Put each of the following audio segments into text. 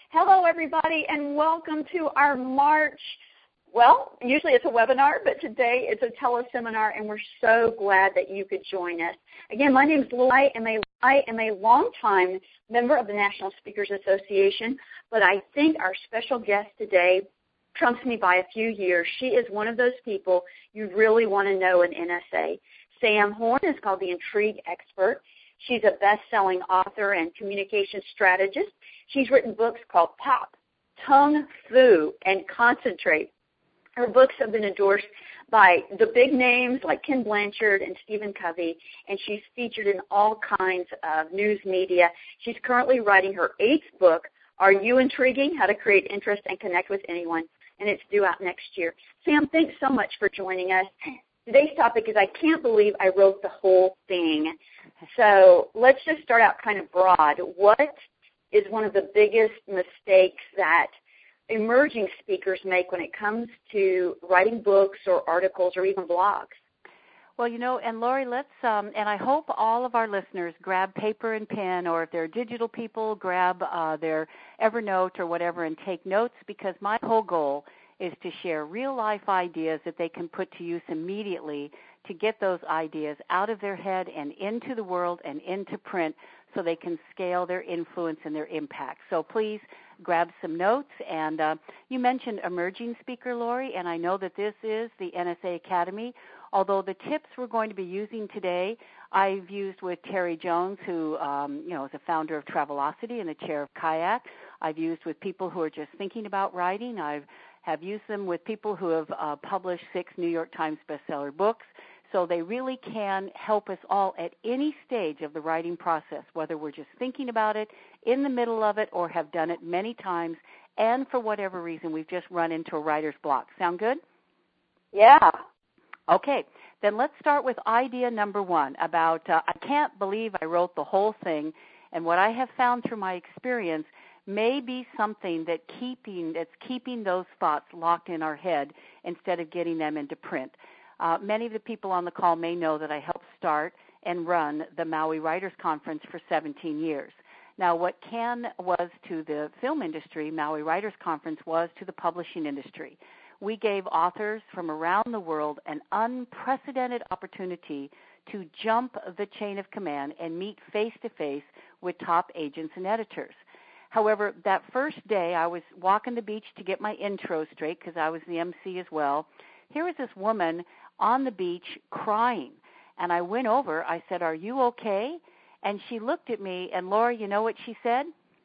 Hello, everybody, and welcome to our March, usually it's a webinar, but today it's a teleseminar, and we're so glad that you could join us. Again, my name is Lori. I am a longtime member of the National Speakers Association, but I think our special guest today trumps me by a few years. She is one of those people you really want to know in NSA. Sam Horn is called the Intrigue Expert. She's a best-selling author and communication strategist. She's written books called Pop, Tongue Fu, and Concentrate. Her books have been endorsed by the big names like Ken Blanchard and Stephen Covey, and she's featured in all kinds of news media. She's currently writing her 8th book, Are You Intriguing? How to Create Interest and Connect with Anyone, and it's due out next year. Sam, thanks so much for joining us. Today's topic is I can't believe I wrote the whole thing. So let's just start out kind of broad. What is one of the biggest mistakes that emerging speakers make when it comes to writing books or articles or even blogs? Well, and Lori, let's, and I hope all of our listeners grab paper and pen, or if they're digital people, grab their Evernote or whatever and take notes, because my whole goal is to share real-life ideas that they can put to use immediately to get those ideas out of their head and into the world and into print so they can scale their influence and their impact. So please grab some notes. And you mentioned emerging speaker, Lori, and I know that this is the NSA Academy, although the tips we're going to be using today I've used with Terry Jones, who is a founder of Travelocity and the chair of Kayak. I've used with people who are just thinking about writing. Have used them with people who have published 6 New York Times bestseller books. So they really can help us all at any stage of the writing process, whether we're just thinking about it, in the middle of it, or have done it many times, and for whatever reason we've just run into a writer's block. Sound good? Yeah. Okay, then let's start with idea number 1 about I can't believe I wrote the whole thing, and what I have found through my experience may be something that's keeping those thoughts locked in our head instead of getting them into print. Many of the people on the call may know that I helped start and run the Maui Writers Conference for 17 years. Now, what CAN was to the film industry, Maui Writers Conference was to the publishing industry. We gave authors from around the world an unprecedented opportunity to jump the chain of command and meet face-to-face with top agents and editors. However, that first day I was walking the beach to get my intro straight because I was the MC as well. Here was this woman on the beach crying, and I went over. I said, "Are you okay?" And she looked at me, and Laura, you know what she said?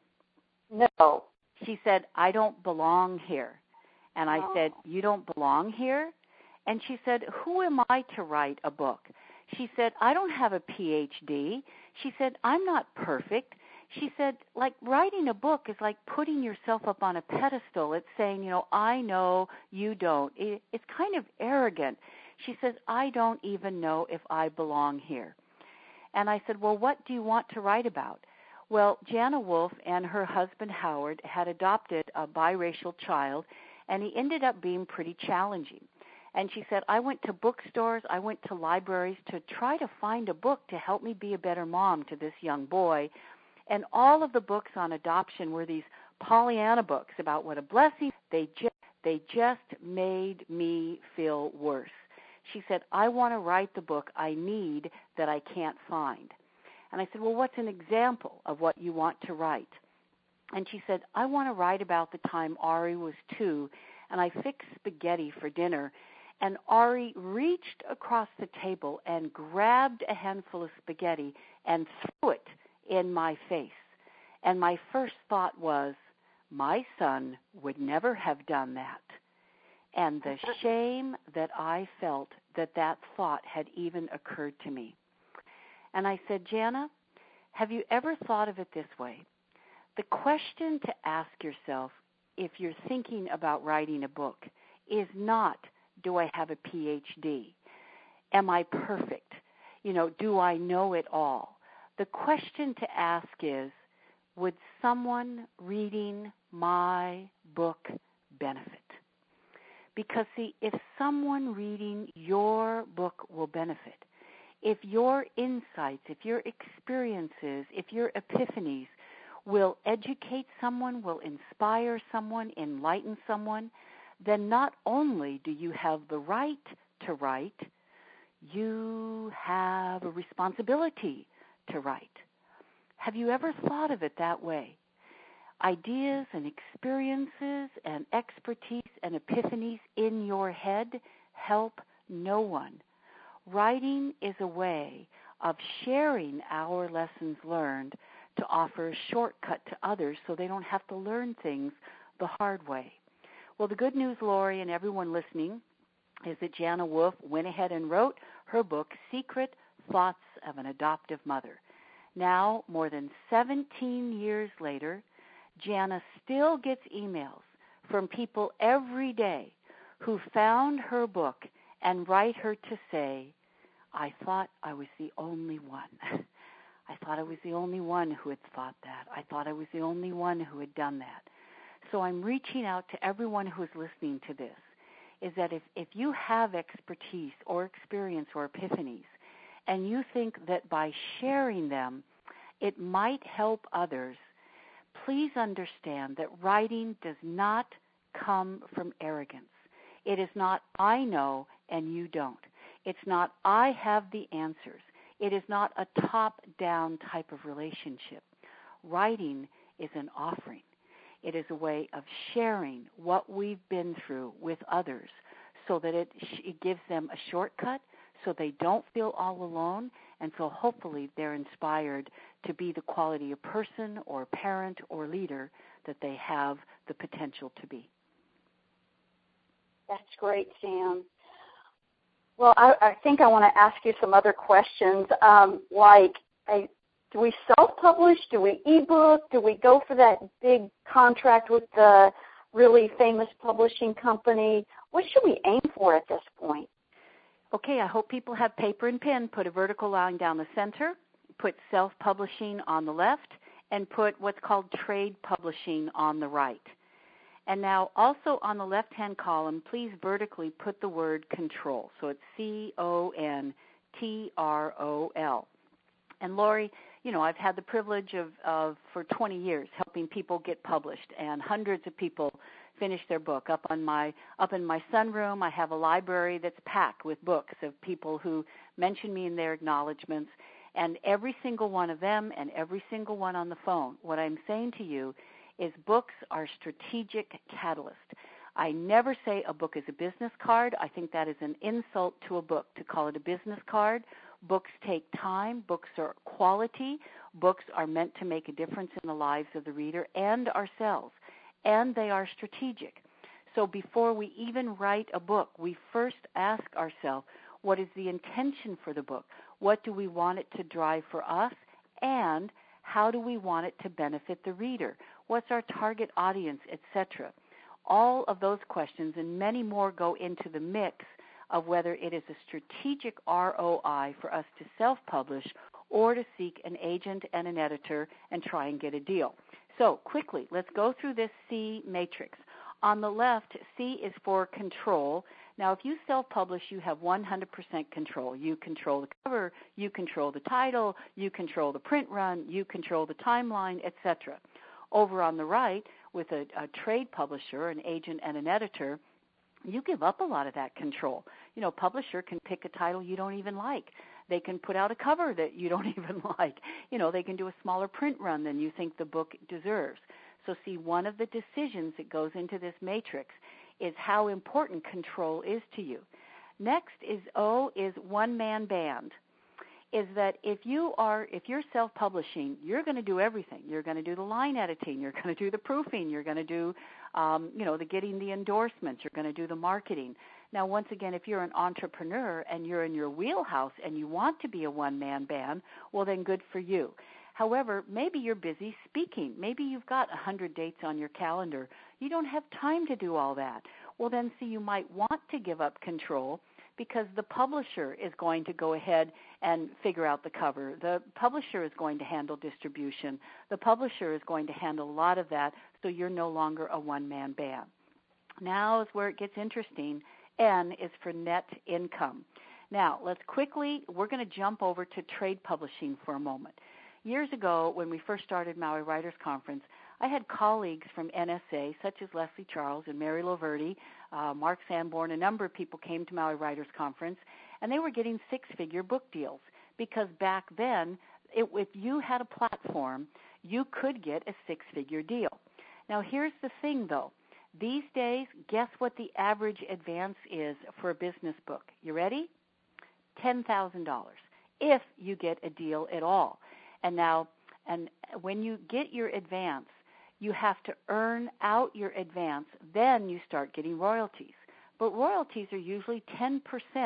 No. She said, "I don't belong here." And I said, "You don't belong here?" And she said, "Who am I to write a book?" She said, "I don't have a PhD." She said, "I'm not perfect." She said, like, writing a book is like putting yourself up on a pedestal. It's saying, I know, you don't. It's kind of arrogant. She says, "I don't even know if I belong here." And I said, "Well, what do you want to write about?" Well, Jana Wolf and her husband Howard had adopted a biracial child, and he ended up being pretty challenging. And she said, "I went to bookstores, I went to libraries to try to find a book to help me be a better mom to this young boy. And all of the books on adoption were these Pollyanna books about what a blessing. They just made me feel worse." She said, "I want to write the book I need that I can't find." And I said, "Well, what's an example of what you want to write?" And she said, "I want to write about the time Ari was 2, and I fixed spaghetti for dinner, and Ari reached across the table and grabbed a handful of spaghetti and threw it in my face. And my first thought was, my son would never have done that." And the shame that I felt that thought had even occurred to me. And I said, "Jana, have you ever thought of it this way? The question to ask yourself if you're thinking about writing a book is not, do I have a PhD? Am I perfect? Do I know it all? The question to ask is, would someone reading my book benefit? Because, see, if someone reading your book will benefit, if your insights, if your experiences, if your epiphanies will educate someone, will inspire someone, enlighten someone, then not only do you have the right to write, you have a responsibility to write. Have you ever thought of it that way? Ideas and experiences and expertise and epiphanies in your head help no one. Writing is a way of sharing our lessons learned to offer a shortcut to others so they don't have to learn things the hard way. Well, the good news, Lori, and everyone listening, is that Jana Wolf went ahead and wrote her book, Secret Thoughts of an Adoptive Mother. Now, more than 17 years later, Jana still gets emails from people every day who found her book and write her to say, I thought I was the only one. I thought I was the only one who had thought that. I thought I was the only one who had done that. So I'm reaching out to everyone who is listening to this, is that if you have expertise or experience or epiphanies, and you think that by sharing them, it might help others, please understand that writing does not come from arrogance. It is not I know and you don't. It's not I have the answers. It is not a top-down type of relationship. Writing is an offering. It is a way of sharing what we've been through with others so that it gives them a shortcut so they don't feel all alone, and so hopefully they're inspired to be the quality of person or parent or leader that they have the potential to be. That's great, Sam. Well, I think I want to ask you some other questions, do we self-publish? Do we e-book? Do we go for that big contract with the really famous publishing company? What should we aim for at this point? Okay, I hope people have paper and pen. Put a vertical line down the center, put self-publishing on the left, and put what's called trade publishing on the right. And now also on the left-hand column, please vertically put the word control. So it's CONTROL. And Lori, you know, I've had the privilege of for 20 years helping people get published, and hundreds of people finish their book. Up in my sunroom, I have a library that's packed with books of people who mention me in their acknowledgments, and every single one of them and every single one on the phone, what I'm saying to you is books are strategic catalyst. I never say a book is a business card. I think that is an insult to a book to call it a business card. Books take time. Books are quality. Books are meant to make a difference in the lives of the reader and ourselves, and they are strategic. So before we even write a book, we first ask ourselves, what is the intention for the book? What do we want it to drive for us? And how do we want it to benefit the reader? What's our target audience, etc.? All of those questions and many more go into the mix of whether it is a strategic ROI for us to self-publish or to seek an agent and an editor and try and get a deal. So quickly, let's go through this C matrix. On the left, C is for control. Now, if you self-publish, you have 100% control. You control the cover, you control the title, you control the print run, you control the timeline, etc. Over on the right, with a trade publisher, an agent, and an editor, you give up a lot of that control. You know, publisher can pick a title you don't even like. They can put out a cover that you don't even like. You know, they can do a smaller print run than you think the book deserves. So see, one of the decisions that goes into this matrix is how important control is to you. Next is O is one-man band. Is that if you're self-publishing, you're going to do everything. You're going to do the line editing. You're going to do the proofing. You're going to do, the getting the endorsements. You're going to do the marketing. Now, once again, if you're an entrepreneur and you're in your wheelhouse and you want to be a one-man band, well, then good for you. However, maybe you're busy speaking. Maybe you've got 100 dates on your calendar. You don't have time to do all that. Well, then, see, you might want to give up control because the publisher is going to go ahead and figure out the cover. The publisher is going to handle distribution. The publisher is going to handle a lot of that, so you're no longer a one-man band. Now is where it gets interesting. N is for net income. Now, we're going to jump over to trade publishing for a moment. years ago when we first started Maui Writers Conference, I had colleagues from NSA, such as Leslie Charles and Mary Loverty, Mark Sanborn, a number of people came to Maui Writers Conference, and they were getting six-figure book deals because back then, if you had a platform, you could get a six-figure deal. Now, here's the thing, though. These days, guess what the average advance is for a business book? You ready? $10,000 if you get a deal at all. And when you get your advance, you have to earn out your advance, then you start getting royalties. But royalties are usually 10%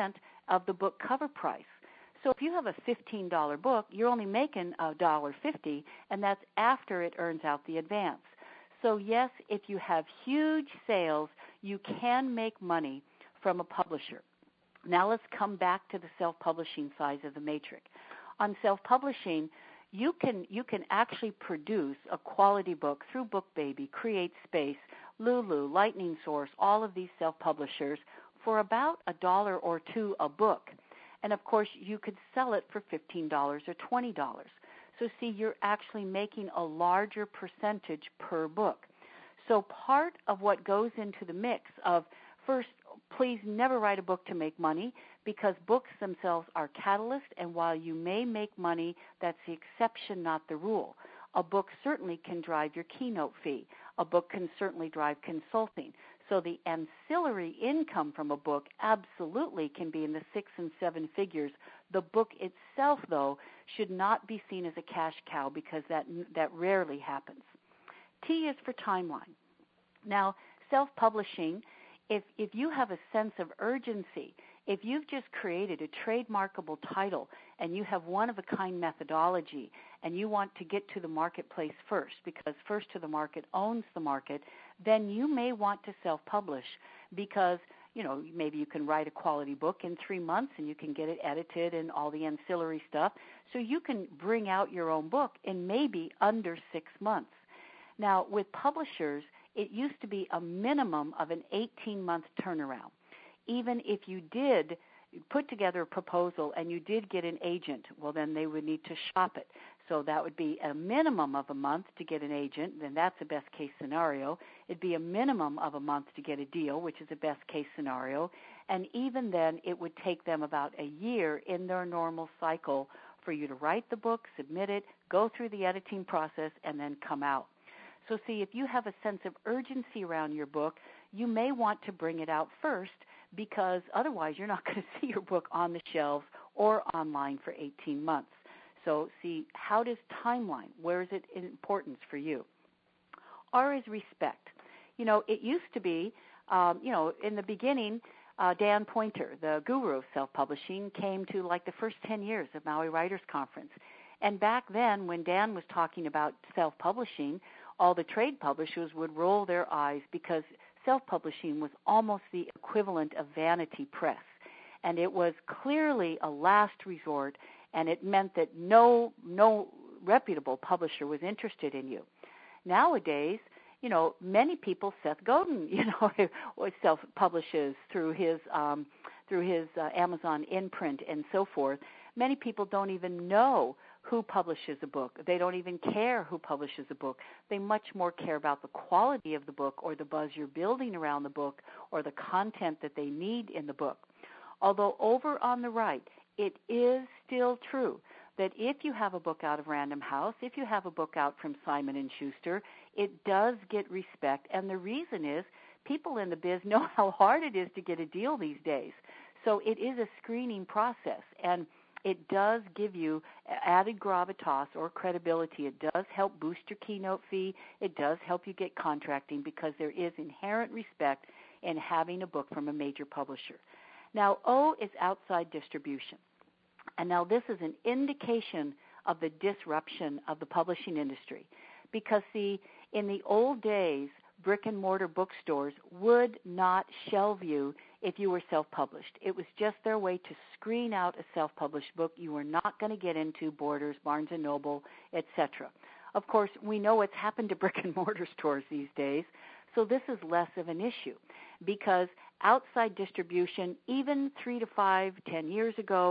of the book cover price. So if you have a $15 book, you're only making $1.50, and that's after it earns out the advance. So yes, if you have huge sales, you can make money from a publisher. Now let's come back to the self-publishing side of the matrix. On self-publishing, you can actually produce a quality book through BookBaby, CreateSpace, Lulu, Lightning Source, all of these self-publishers for about $1 or $2 a book. And, of course, you could sell it for $15 or $20. So, see, you're actually making a larger percentage per book. So part of what goes into the mix of, first, please never write a book to make money because books themselves are catalysts, and while you may make money, that's the exception, not the rule. A book certainly can drive your keynote fee. A book can certainly drive consulting. So the ancillary income from a book absolutely can be in the 6 and 7 figures. The book itself, though, should not be seen as a cash cow because that rarely happens. T is for timeline. Now, self-publishing, if you have a sense of urgency, if you've just created a trademarkable title and you have one-of-a-kind methodology and you want to get to the marketplace first because first to the market owns the market, then you may want to self-publish because, maybe you can write a quality book in 3 months and you can get it edited and all the ancillary stuff. So you can bring out your own book in maybe under 6 months. Now, with publishers, it used to be a minimum of an 18-month turnaround. Even if you did put together a proposal and you did get an agent, well, then they would need to shop it. So that would be a minimum of a month to get an agent, then that's a best-case scenario. It'd be a minimum of a month to get a deal, which is a best-case scenario. And even then, it would take them about a year in their normal cycle for you to write the book, submit it, go through the editing process, and then come out. So see, if you have a sense of urgency around your book, you may want to bring it out first because otherwise you're not going to see your book on the shelves or online for 18 months. So see, how does timeline, where is it in importance for you? R is respect. It used to be, in the beginning, Dan Poynter, the guru of self-publishing, came to like the first 10 years of Maui Writers Conference. And back then, when Dan was talking about self-publishing, all the trade publishers would roll their eyes because self-publishing was almost the equivalent of vanity press. And it was clearly a last resort, and it meant that no reputable publisher was interested in you. Nowadays, many people, Seth Godin, self-publishes through his Amazon imprint and so forth. Many people don't even know who publishes a book. They don't even care who publishes a book. They much more care about the quality of the book or the buzz you're building around the book or the content that they need in the book. Although over on the right, it is still true that if you have a book out of Random House, if you have a book out from Simon & Schuster, it does get respect. And the reason is people in the biz know how hard it is to get a deal these days. So it is a screening process, and it does give you added gravitas or credibility. It does help boost your keynote fee. It does help you get contracting because there is inherent respect in having a book from a major publisher. Now, O is outside distribution. And now this is an indication of the disruption of the publishing industry because, see, in the old days, brick-and-mortar bookstores would not shelve you if you were self-published. It was just their way to screen out a self-published book. You were not going to get into Borders, Barnes & Noble, etc. Of course, we know what's happened to brick-and-mortar stores these days, so this is less of an issue because outside distribution, even 3 to 5, 10 years ago,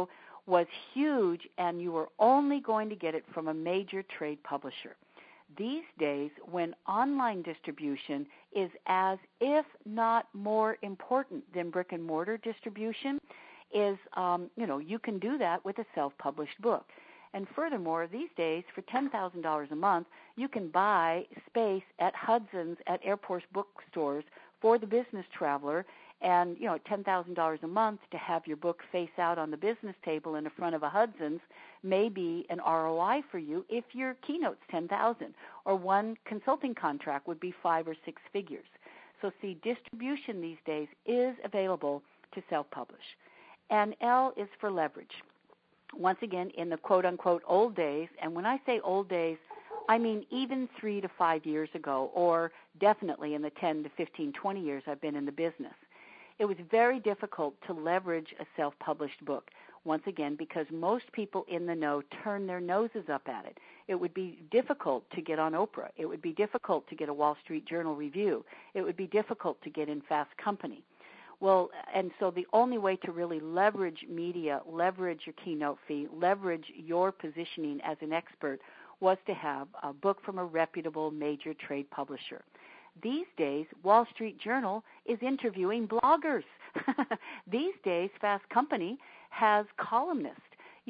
was huge, and you were only going to get it from a major trade publisher. These days, when online distribution is as, if not more important than brick and mortar distribution, is, you can do that with a self-published book. And furthermore, these days, for $10,000 a month, you can buy space at Hudson's, at airport bookstores for the business traveler. And, $10,000 a month to have your book face out on the business table in the front of a Hudson's may be an ROI for you if your keynote's $10,000, or one consulting contract would be 5 or 6 figures. So see, distribution these days is available to self-publish. And L is for leverage. Once again, in the quote-unquote old days, and when I say old days, I mean even 3 to 5 years ago, or definitely in the 10 to 15, 20 years I've been in the business, it was very difficult to leverage a self-published book, once again, because most people in the know turn their noses up at it. It would be difficult to get on Oprah. It would be difficult to get a Wall Street Journal review. It would be difficult to get in Fast Company. Well, and so the only way to really leverage media, leverage your keynote fee, leverage your positioning as an expert was to have a book from a reputable major trade publisher. These days, Wall Street Journal is interviewing bloggers. These days, Fast Company has columnists,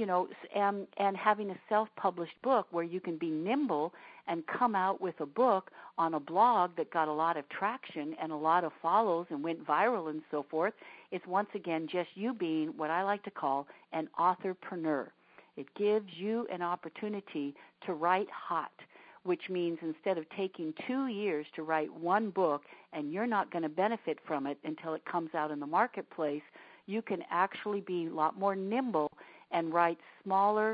and having a self-published book where you can be nimble and come out with a book on a blog that got a lot of traction and a lot of follows and went viral and so forth, is once again just you being what I like to call an authorpreneur. It gives you an opportunity to write hot, which means instead of taking 2 years to write one book and you're not going to benefit from it until it comes out in the marketplace, you can actually be a lot more nimble and write smaller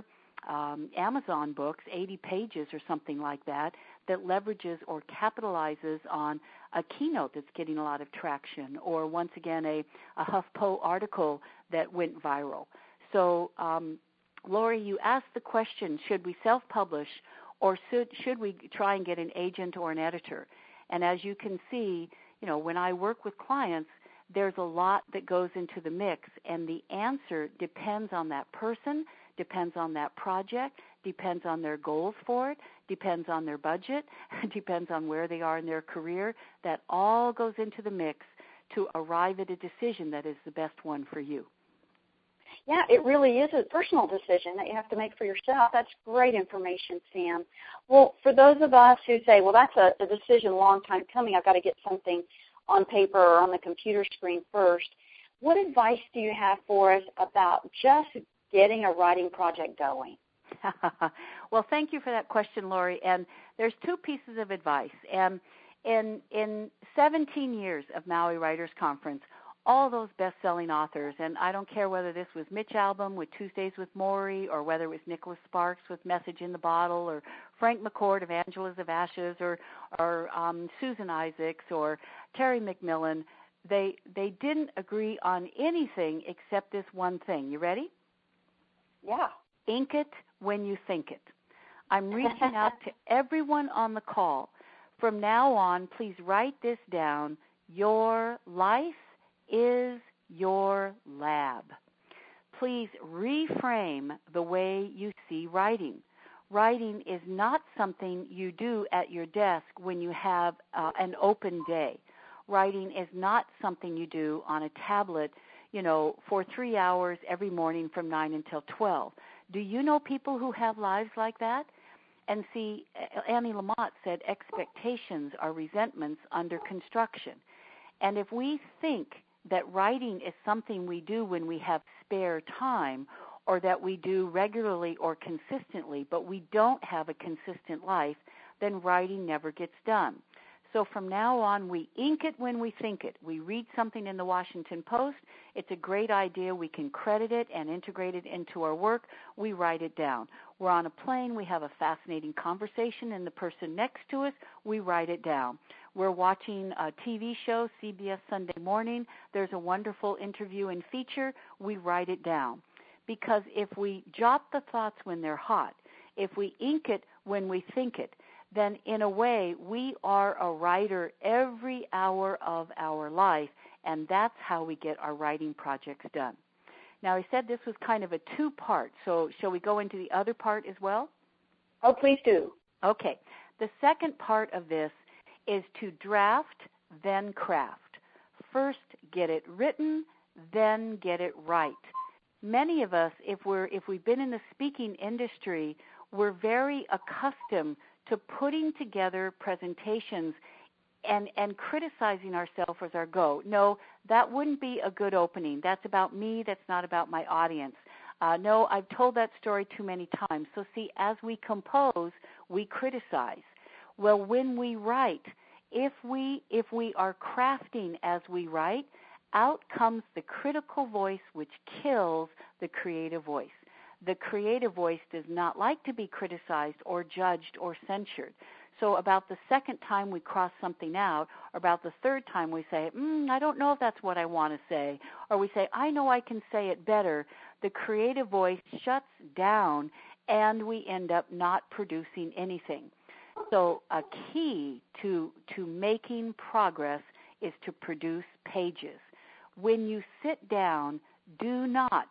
Amazon books, 80 pages or something like that, that leverages or capitalizes on a keynote that's getting a lot of traction, or once again a HuffPo article that went viral. So, Lori, you asked the question, should we self-publish or should we try and get an agent or an editor? And as you can see, when I work with clients, there's a lot that goes into the mix, and the answer depends on that person, depends on that project, depends on their goals for it, depends on their budget, depends on where they are in their career. That all goes into the mix to arrive at a decision that is the best one for you. Yeah, it really is a personal decision that you have to make for yourself. That's great information, Sam. Well, for those of us who say, well, that's a decision a long time coming, I've got to get something on paper or on the computer screen first, what advice do you have for us about just getting a writing project going? Well, thank you for that question, Lori. And there's 2 pieces of advice. And in 17 years of Maui Writers Conference, all those best-selling authors, and I don't care whether this was Mitch Albom with Tuesdays with Morrie, or whether it was Nicholas Sparks with Message in the Bottle, or Frank McCourt of Angelas of Ashes, or Susan Isaacs, or Terry McMillan, they didn't agree on anything except this one thing. You ready? Yeah. Ink it when you think it. I'm reaching out to everyone on the call. From now on, please write this down. Your life is your lab. Please reframe the way you see writing. Writing is not something you do at your desk when you have an open day. Writing is not something you do on a tablet, for 3 hours every morning from 9 until 12. Do you know people who have lives like that? And see, Annie Lamott said expectations are resentments under construction. And if we think that writing is something we do when we have spare time, or that we do regularly or consistently, but we don't have a consistent life, then writing never gets done. So from now on, we ink it when we think it. We read something in the Washington Post. It's a great idea. We can credit it and integrate it into our work. We write it down. We're on a plane. We have a fascinating conversation, and the person next to us, we write it down. We're watching a TV show, CBS Sunday Morning. There's a wonderful interview and feature. We write it down. Because if we jot the thoughts when they're hot, if we ink it when we think it, then in a way we are a writer every hour of our life, and that's how we get our writing projects done. Now, I said this was kind of a two-part, so shall we go into the other part as well? Oh, please do. Okay. The second part of this is to draft, then craft. First, get it written, then get it right. Many of us, if we've been in the speaking industry, we're very accustomed to putting together presentations and criticizing ourselves as our go. No, that wouldn't be a good opening. That's about me. That's not about my audience. No, I've told that story too many times. So see, as we compose, we criticize. Well, when we write, if we are crafting as we write, out comes the critical voice, which kills the creative voice. The creative voice does not like to be criticized or judged or censured. So about the second time we cross something out, or about the third time we say, I don't know if that's what I want to say, or we say, I know I can say it better, the creative voice shuts down and we end up not producing anything. So a key to making progress is to produce pages. When you sit down, do not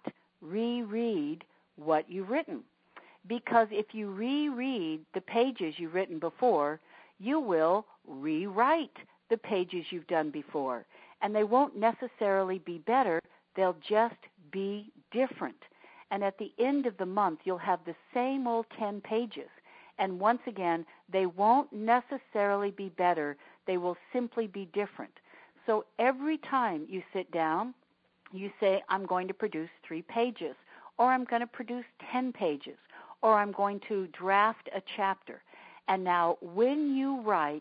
reread what you've written. Because if you reread the pages you've written before, you will rewrite the pages you've done before. And they won't necessarily be better, they'll just be different. And at the end of the month, you'll have the same old 10 pages. And once again, they won't necessarily be better, they will simply be different. So every time you sit down, you say, I'm going to produce 3 pages, or I'm going to produce 10 pages, or I'm going to draft a chapter. And now when you write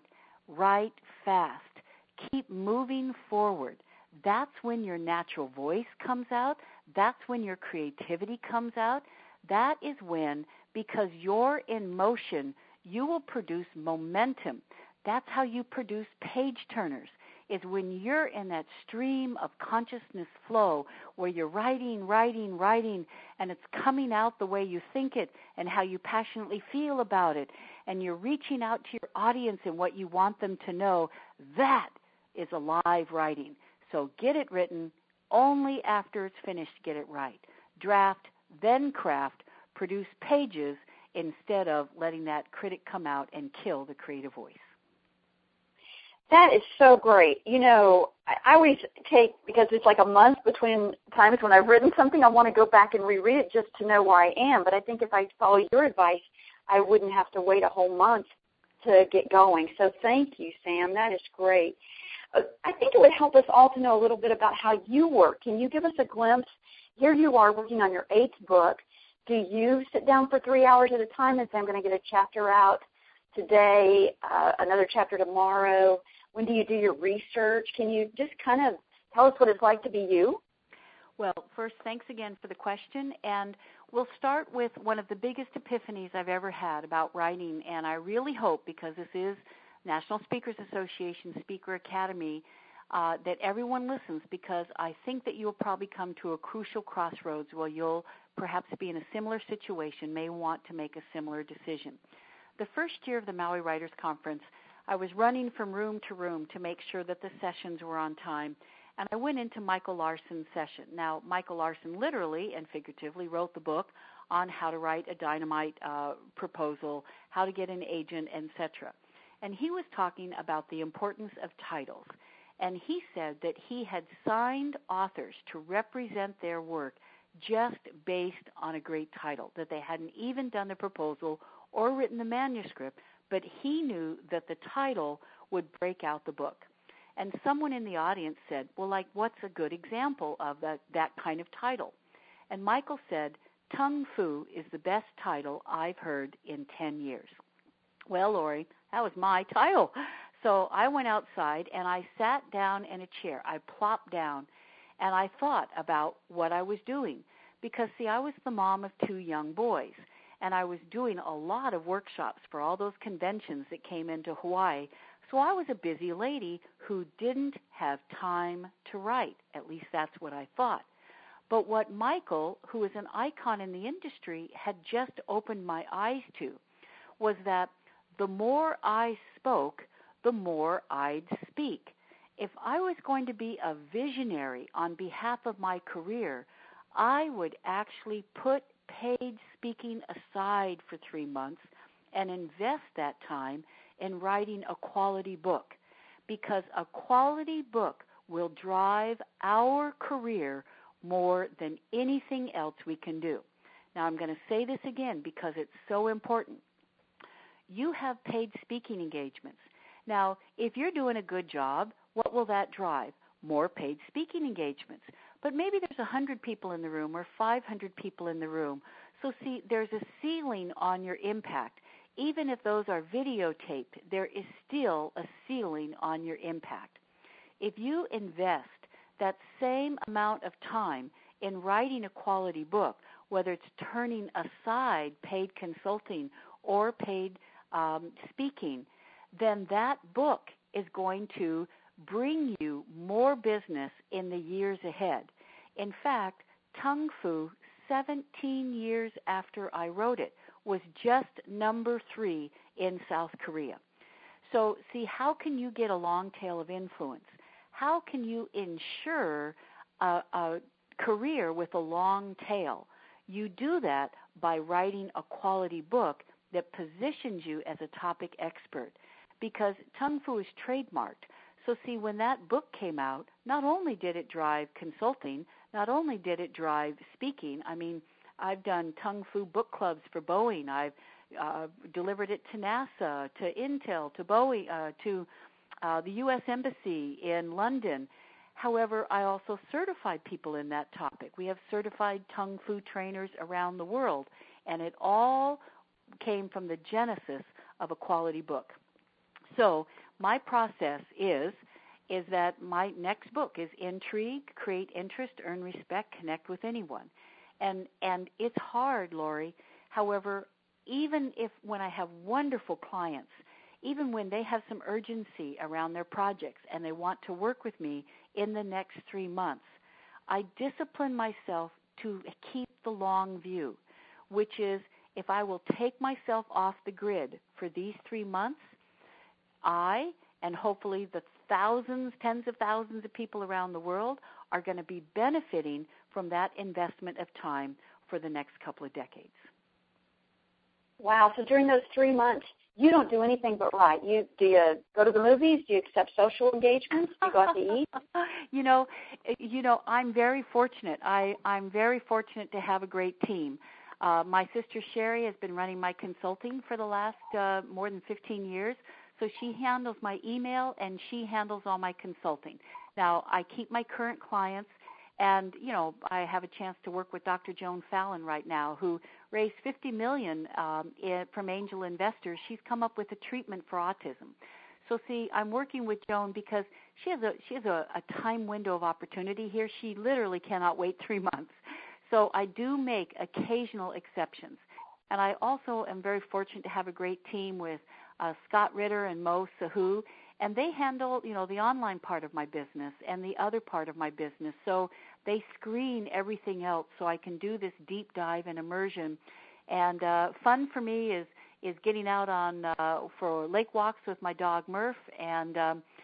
fast. Keep moving forward. That's when your natural voice comes out. That's when your creativity comes out. That is when, because you're in motion, you will produce momentum. That's how you produce page turners, is when you're in that stream of consciousness flow where you're writing, and it's coming out the way you think it and how you passionately feel about it, and you're reaching out to your audience and what you want them to know. That is alive writing. So get it written. Only after it's finished, get it right. Draft, then craft, produce pages instead of letting that critic come out and kill the creative voice. That is so great. You know, I always take, because it's like a month between times when I've written something, I want to go back and reread it just to know where I am. But I think if I follow your advice, I wouldn't have to wait a whole month to get going. So thank you, Sam. That is great. I think it would help us all to know a little bit about how you work. Can you give us a glimpse? Here you are working on your 8th book. Do you sit down for 3 hours at a time and say, I'm going to get a chapter out today, another chapter tomorrow? When do you do your research? Can you just kind of tell us what it's like to be you? Well, first, thanks again for the question. And we'll start with one of the biggest epiphanies I've ever had about writing. And I really hope, because this is National Speakers Association Speaker Academy, that everyone listens, because I think that you'll probably come to a crucial crossroads where you'll perhaps be in a similar situation, may want to make a similar decision. The first year of the Maui Writers Conference, I was running from room to room to make sure that the sessions were on time, and I went into Michael Larson's session. Now, Michael Larson literally and figuratively wrote the book on how to write a dynamite proposal, how to get an agent, etc. And he was talking about the importance of titles. And he said that he had signed authors to represent their work just based on a great title, that they hadn't even done the proposal or written the manuscript, but he knew that the title would break out the book. And someone in the audience said, well, like, what's a good example of that kind of title? And Michael said, Tung Fu is the best title I've heard in 10 years. Well, Lori, that was my title. So I went outside and I sat down in a chair. I plopped down and I thought about what I was doing. Because, see, I was the mom of 2 young boys, and I was doing a lot of workshops for all those conventions that came into Hawaii. So I was a busy lady who didn't have time to write. At least that's what I thought. But what Michael, who is an icon in the industry, had just opened my eyes to was that the more I spoke, the more I'd speak. If I was going to be a visionary on behalf of my career, I would actually put paid speaking aside for 3 months and invest that time in writing a quality book, because a quality book will drive our career more than anything else we can do. Now, I'm going to say this again because it's so important. You have paid speaking engagements. Now, if you're doing a good job, what will that drive? More paid speaking engagements. But maybe there's 100 people in the room or 500 people in the room. So see, there's a ceiling on your impact. Even if those are videotaped, there is still a ceiling on your impact. If you invest that same amount of time in writing a quality book, whether it's turning aside paid consulting or paid speaking, then that book is going to bring you more business in the years ahead. In fact, Tung Fu, 17 years after I wrote it, was just number 3 in South Korea. So see, how can you get a long tail of influence? How can you ensure a career with a long tail? You do that by writing a quality book that positions you as a topic expert, because Tung Fu is trademarked. So see, when that book came out, not only did it drive consulting, not only did it drive speaking. I mean, I've done Tung Fu book clubs for Boeing. I've delivered it to NASA, to Intel, to Boeing, to the U.S. Embassy in London. However, I also certified people in that topic. We have certified Tung Fu trainers around the world, and it all came from the genesis of a quality book. So my process is that my next book is Intrigue, Create Interest, Earn Respect, Connect with Anyone. And it's hard, Lori. However, even if when I have wonderful clients, even when they have some urgency around their projects and they want to work with me in the next 3 months, I discipline myself to keep the long view, which is if I will take myself off the grid for these 3 months, I and hopefully the thousands, tens of thousands of people around the world are going to be benefiting from that investment of time for the next couple of decades. Wow. So during those 3 months, you don't do anything but write. Do you go to the movies? Do you accept social engagements? Do you go out to eat? You know, I'm very fortunate. I'm very fortunate to have a great team. My sister Sherry has been running my consulting for the last more than 15 years. So she handles my email and she handles all my consulting. Now, I keep my current clients, and, you know, I have a chance to work with Dr. Joan Fallon right now, who raised $50 million from angel investors. She's come up with a treatment for autism. So, see, I'm working with Joan because she has a time window of opportunity here. She literally cannot wait 3 months. So I do make occasional exceptions. And I also am very fortunate to have a great team with Scott Ritter and Mo Sahu, and they handle, you know, the online part of my business and the other part of my business. So they screen everything else so I can do this deep dive and immersion. And fun for me is getting out on for lake walks with my dog Murph, and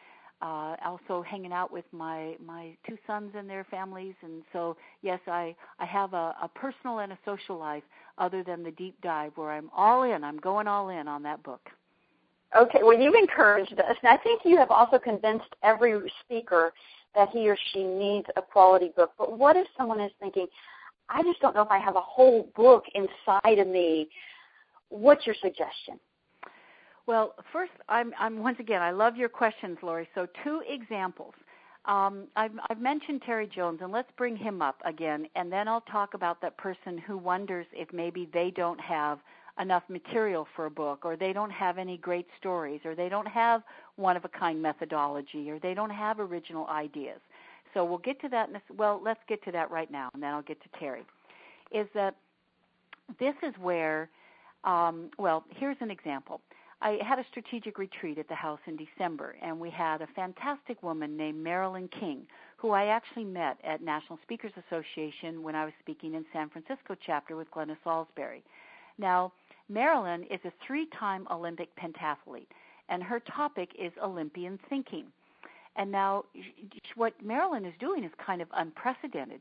also hanging out with my 2 sons and their families. And so, yes, I have a personal and a social life other than the deep dive where I'm all in. I'm going all in on that book. Okay, well, you've encouraged us, and I think you have also convinced every speaker that he or she needs a quality book. But what if someone is thinking, I just don't know if I have a whole book inside of me? What's your suggestion? Well, first, I'm once again, I love your questions, Lori. So 2 examples. I've mentioned Terry Jones, and let's bring him up again, and then I'll talk about that person who wonders if maybe they don't have enough material for a book, or they don't have any great stories, or they don't have one-of-a-kind methodology, or they don't have original ideas. So we'll get to that. Let's get to that right now, and then I'll get to Terry. Is that this is where, here's an example. I had a strategic retreat at the house in December, and we had a fantastic woman named Marilyn King, who I actually met at National Speakers Association when I was speaking in San Francisco chapter with Glenna Salisbury. Now, Marilyn is a 3-time Olympic pentathlete, and her topic is Olympian thinking. And now what Marilyn is doing is kind of unprecedented.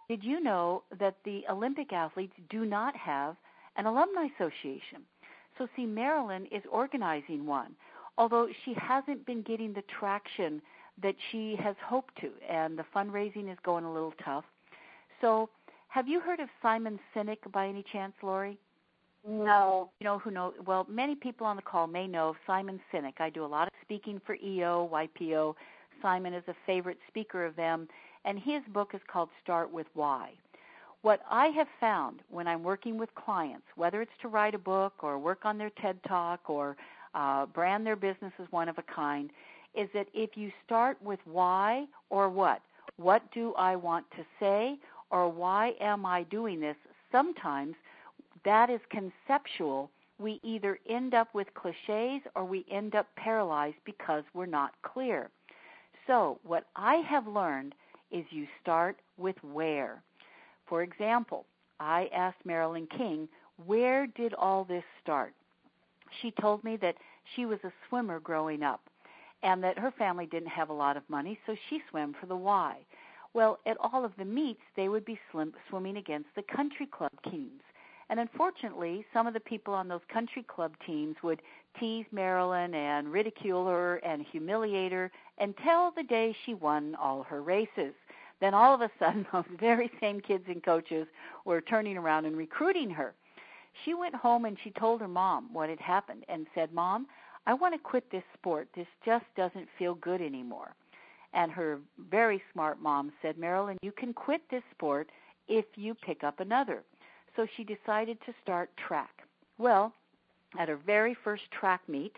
Did you know that the Olympic athletes do not have an alumni association? So see, Marilyn is organizing one, although she hasn't been getting the traction that she has hoped to, and the fundraising is going a little tough. So have you heard of Simon Sinek by any chance, Lori? No. You know who knows? Well, many people on the call may know Simon Sinek. I do a lot of speaking for EO, YPO. Simon is a favorite speaker of them, and his book is called Start With Why. What I have found when I'm working with clients, whether it's to write a book or work on their TED Talk or brand their business as one of a kind, is that if you start with why or what do I want to say, or why am I doing this, sometimes that is conceptual. We either end up with cliches or we end up paralyzed because we're not clear. So what I have learned is you start with where. For example, I asked Marilyn King, where did all this start? She told me that she was a swimmer growing up and that her family didn't have a lot of money, so she swam for the Y. Well, at all of the meets, they would be swimming against the country club teams. And unfortunately, some of the people on those country club teams would tease Marilyn and ridicule her and humiliate her until the day she won all her races. Then all of a sudden, those very same kids and coaches were turning around and recruiting her. She went home and she told her mom what had happened and said, "Mom, I want to quit this sport. This just doesn't feel good anymore." And her very smart mom said, "Marilyn, you can quit this sport if you pick up another." So she decided to start track. Well, at her very first track meet,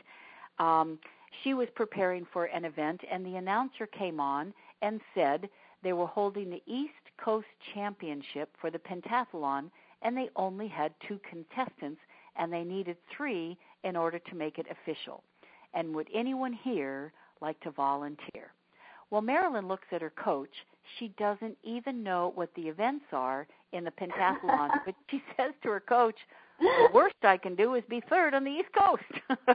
she was preparing for an event, and the announcer came on and said they were holding the East Coast Championship for the pentathlon, and they only had 2 contestants, and they needed 3 in order to make it official. And would anyone here like to volunteer? Well, Marilyn looks at her coach. She doesn't even know what the events are in the pentathlon, but she says to her coach, "The worst I can do is be 3rd on the East Coast."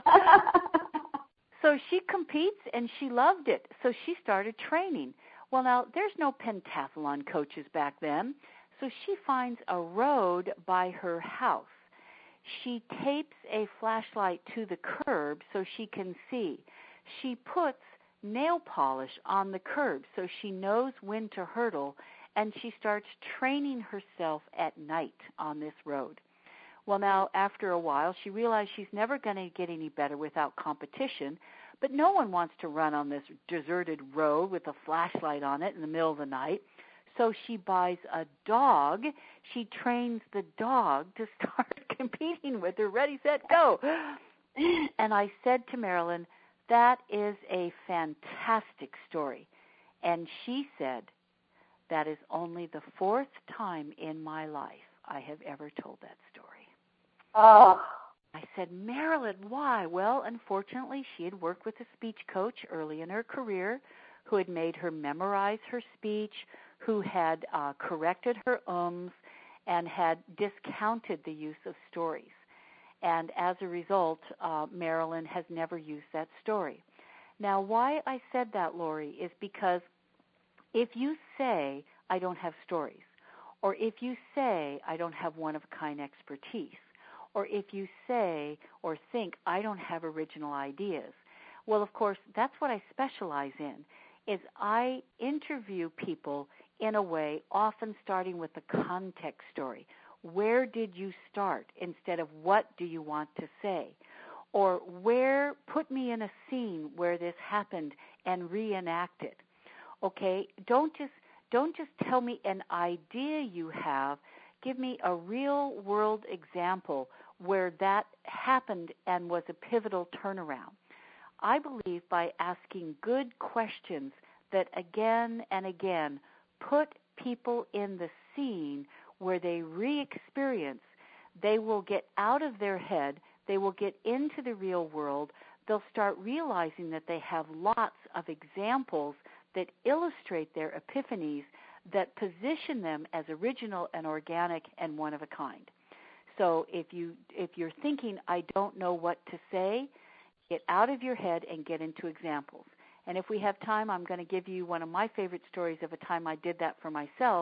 So she competes, and she loved it. So she started training. Well, now, there's no pentathlon coaches back then, so she finds a road by her house. She tapes a flashlight to the curb so she can see. She puts nail polish on the curb so she knows when to hurdle, and she starts training herself at night on this road. Well, now, after a while, she realized she's never going to get any better without competition, but no one wants to run on this deserted road with a flashlight on it in the middle of the night. So she buys a dog. She trains the dog to start competing with her. Ready, set, go. And I said to Marilyn, "That is a fantastic story." And she said, "That is only the 4th time in my life I have ever told that story." Oh. I said, "Marilyn, why?" Well, unfortunately, she had worked with a speech coach early in her career who had made her memorize her speech, who had corrected her ums, and had discounted the use of stories. And as a result, Marilyn has never used that story. Now, why I said that, Lori, is because if you say, "I don't have stories," or if you say, "I don't have one-of-a-kind expertise," or if you say or think, "I don't have original ideas," well, of course, that's what I specialize in, is I interview people in a way, often starting with the context story. Where did you start instead of what do you want to say? Or put me in a scene where this happened and reenact it. Okay? Don't just tell me an idea you have. Give me a real world example where that happened and was a pivotal turnaround. I believe by asking good questions that again and again put people in the scene where they re-experience, they will get out of their head, they will get into the real world, they'll start realizing that they have lots of examples that illustrate their epiphanies that position them as original and organic and one of a kind. So if you're thinking, "I don't know what to say," get out of your head and get into examples. And if we have time, I'm going to give you one of my favorite stories of a time I did that for myself,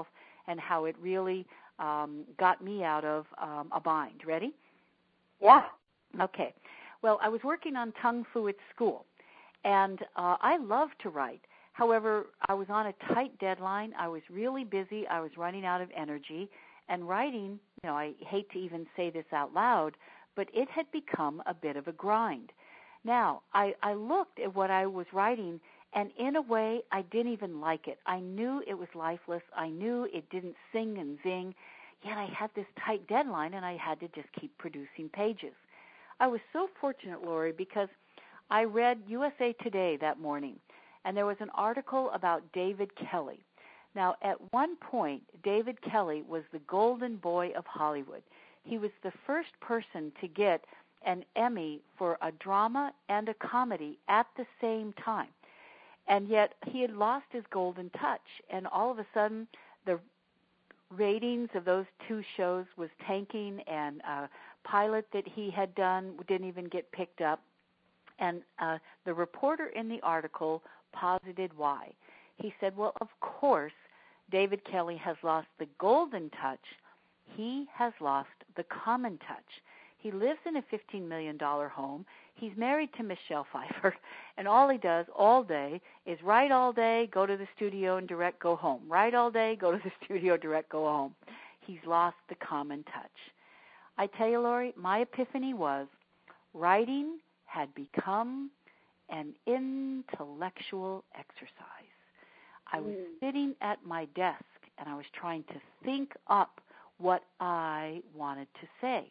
and how it really got me out of a bind. Ready? Yeah. Okay. Well, I was working on Tung Fu at school, and I love to write. However, I was on a tight deadline. I was really busy. I was running out of energy. And writing, I hate to even say this out loud, but it had become a bit of a grind. Now, I looked at what I was writing, and in a way, I didn't even like it. I knew it was lifeless. I knew it didn't sing and zing, yet I had this tight deadline, and I had to just keep producing pages. I was so fortunate, Lori, because I read USA Today that morning, and there was an article about David Kelly. Now, at one point, David Kelly was the golden boy of Hollywood. He was the first person to get an Emmy for a drama and a comedy at the same time. And yet he had lost his golden touch, and all of a sudden the ratings of those two shows was tanking, and a pilot that he had done didn't even get picked up. And the reporter in the article posited why. He said, well, of course, David Kelly has lost the golden touch. He has lost the common touch. He lives in a $15 million home. He's married to Michelle Pfeiffer, and all he does all day is write all day, go to the studio and direct, go home. Write all day, go to the studio, direct, go home. He's lost the common touch. I tell you, Lori, my epiphany was writing had become an intellectual exercise. I was sitting at my desk, and I was trying to think up what I wanted to say.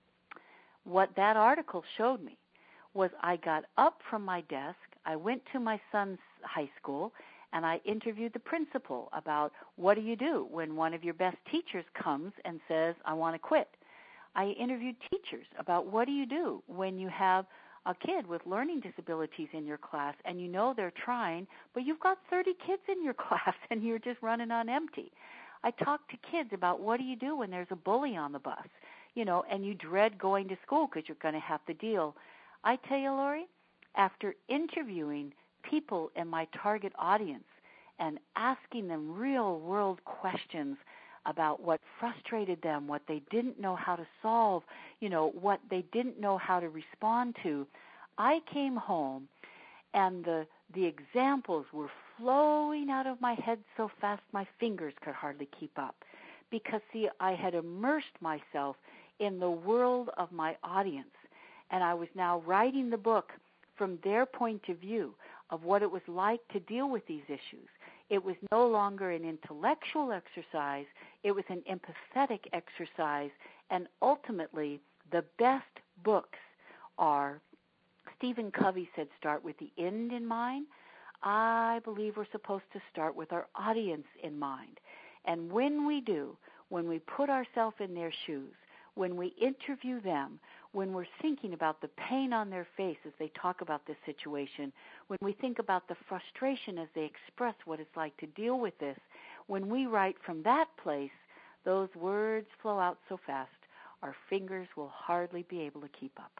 What that article showed me was I got up from my desk, I went to my son's high school, and I interviewed the principal about what do you do when one of your best teachers comes and says, I want to quit. I interviewed teachers about what do you do when you have a kid with learning disabilities in your class and you know they're trying, but you've got 30 kids in your class and you're just running on empty. I talked to kids about what do you do when there's a bully on the bus, and you dread going to school because you're going to have to deal. I tell you, Lori, after interviewing people in my target audience and asking them real-world questions about what frustrated them, what they didn't know how to solve, what they didn't know how to respond to, I came home and the examples were flowing out of my head so fast my fingers could hardly keep up. Because, see, I had immersed myself in the world of my audience, and I was now writing the book from their point of view of what it was like to deal with these issues. It was no longer an intellectual exercise, it was an empathetic exercise, and ultimately the best books are, Stephen Covey said, start with the end in mind. I believe we're supposed to start with our audience in mind. And when we do, when we put ourselves in their shoes, when we interview them, when we're thinking about the pain on their face as they talk about this situation, when we think about the frustration as they express what it's like to deal with this, when we write from that place, those words flow out so fast, our fingers will hardly be able to keep up.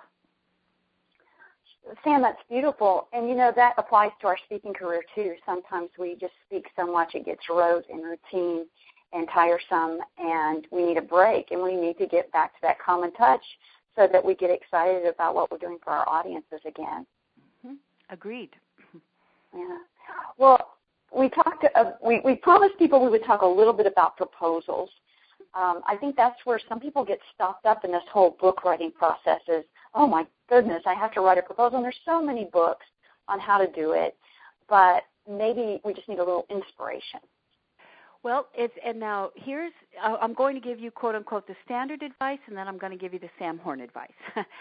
Sam, that's beautiful. And, that applies to our speaking career, too. Sometimes we just speak so much it gets rote and routine and tiresome, and we need a break, and we need to get back to that common touch so that we get excited about what we're doing for our audiences again. Mm-hmm. Agreed. Yeah. Well, we promised people we would talk a little bit about proposals. I think that's where some people get stopped up in this whole book writing process is, oh my goodness, I have to write a proposal. And there's so many books on how to do it, but maybe we just need a little inspiration. Well, now here's, I'm going to give you, quote unquote, the standard advice, and then I'm going to give you the Sam Horn advice.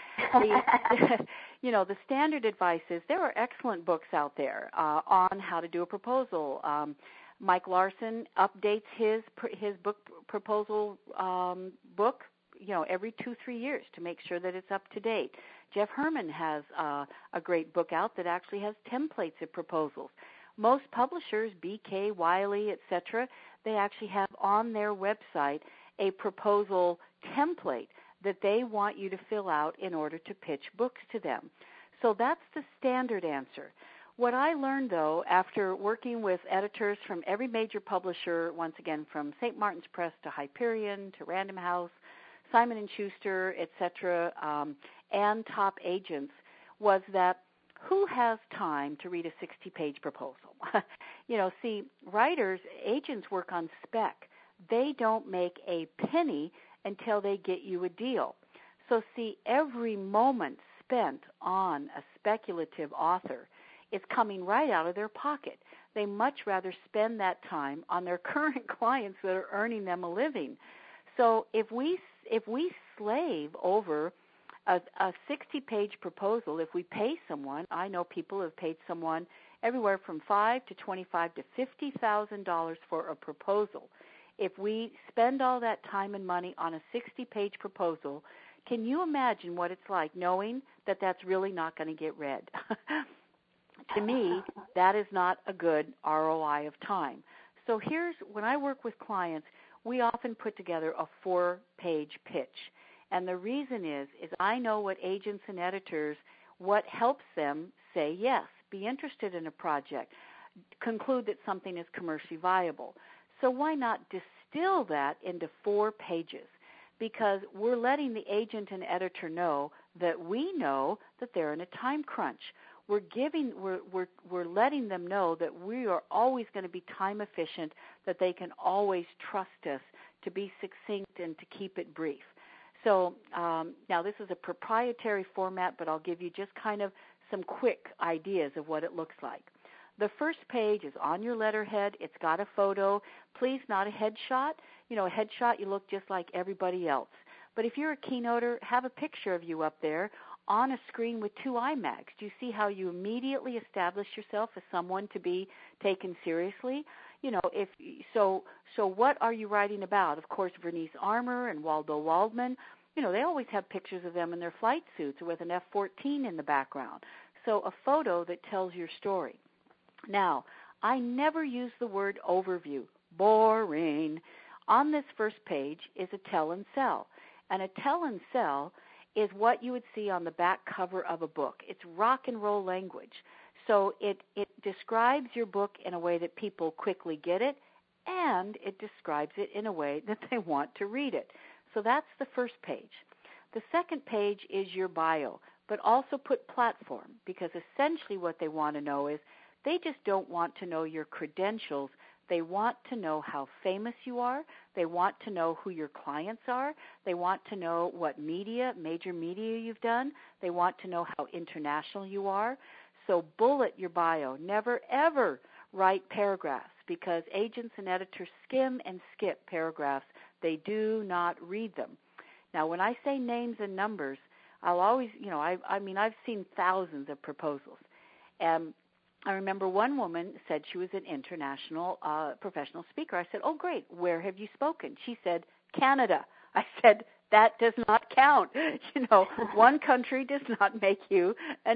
The standard advice is there are excellent books out there on how to do a proposal. Mike Larson updates his book proposal book, every 2-3 years to make sure that it's up to date. Jeff Herman has a great book out that actually has templates of proposals. Most publishers, BK, Wiley, etc., they actually have on their website a proposal template that they want you to fill out in order to pitch books to them. So that's the standard answer. What I learned, though, after working with editors from every major publisher, once again, from St. Martin's Press to Hyperion to Random House, Simon & Schuster, etc., and top agents, was that who has time to read a 60-page proposal? See, writers, agents work on spec. They don't make a penny until they get you a deal. So, see, every moment spent on a speculative author is coming right out of their pocket. They much rather spend that time on their current clients that are earning them a living. So if we slave over a 60-page proposal, if we pay someone, I know people have paid someone everywhere from $5,000 to $25,000 to $50,000 for a proposal. If we spend all that time and money on a 60-page proposal, can you imagine what it's like knowing that that's really not going to get read? To me, that is not a good ROI of time. So when I work with clients, we often put together a 4-page pitch. And the reason is I know what agents and editors, what helps them say yes, be interested in a project, conclude that something is commercially viable. So why not distill that into 4 pages? Because we're letting the agent and editor know that we know that they're in a time crunch. We're letting them know that we are always going to be time efficient, that they can always trust us to be succinct and to keep it brief. So now this is a proprietary format, but I'll give you just kind of some quick ideas of what it looks like. The first page is on your letterhead. It's got a photo. Please, not a headshot. A headshot, you look just like everybody else. But if you're a keynoter, have a picture of you up there on a screen with 2 iMacs. Do you see how you immediately establish yourself as someone to be taken seriously? So what are you writing about? Of course, Vernice Armour and Waldo Waldman, they always have pictures of them in their flight suits or with an F-14 in the background. So a photo that tells your story. Now, I never use the word overview. Boring. On this first page is a tell and sell. And a tell and sell is what you would see on the back cover of a book. It's rock and roll language. So it describes your book in a way that people quickly get it, and it describes it in a way that they want to read it. So that's the first page. The second page is your bio, but also put platform, because essentially what they want to know is they just don't want to know your credentials. They want to know how famous you are. They want to know who your clients are. They want to know what major media you've done. They want to know how international you are. So bullet your bio. Never, ever write paragraphs, because agents and editors skim and skip paragraphs. They do not read them. Now, when I say names and numbers, I'll always, I've seen thousands of proposals. And I remember one woman said she was an international professional speaker. I said, oh, great. Where have you spoken? She said, Canada. I said, that does not count. One country does not make you an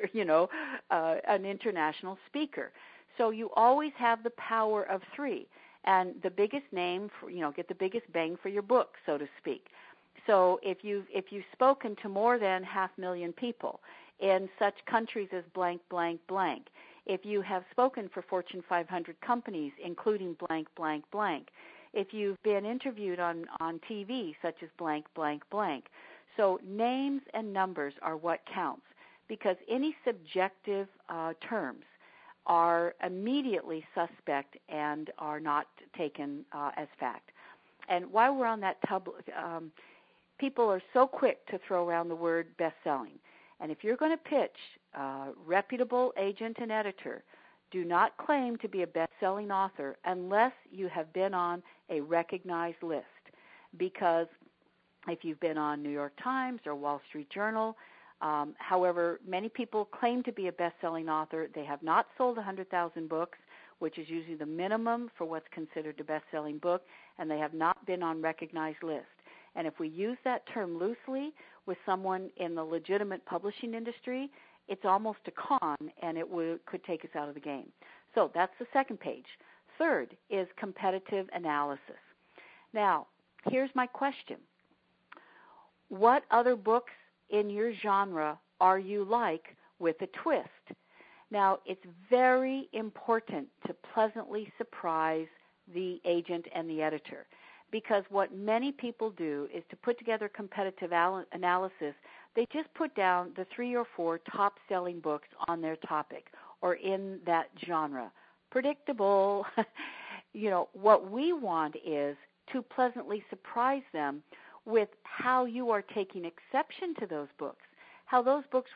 international speaker. So you always have the power of 3, and the biggest name for, get the biggest bang for your buck, so to speak. So if you've spoken to more than 500,000 people in such countries as blank, blank, blank, if you have spoken for Fortune 500 companies, including blank, blank, blank, if you've been interviewed on TV, such as blank, blank, blank. So names and numbers are what counts, because any subjective terms are immediately suspect and are not taken as fact. And while we're on that people are so quick to throw around the word best-selling. And if you're going to pitch reputable agent and editor, do not claim to be a best-selling author unless you have been on a recognized list. Because if you've been on New York Times or Wall Street Journal, however, many people claim to be a best-selling author. They have not sold 100,000 books, which is usually the minimum for what's considered a best-selling book, and they have not been on recognized list. And if we use that term loosely with someone in the legitimate publishing industry, it's almost a con, and it could take us out of the game. So that's the second page. Third is competitive analysis. Now, here's my question. What other books in your genre are you like with a twist? Now, it's very important to pleasantly surprise the agent and the editor, because what many people do is to put together competitive analysis. They just put down the 3 or 4 top-selling books on their topic or in that genre. Predictable. What we want is to pleasantly surprise them with how you are taking exception to those books, how those books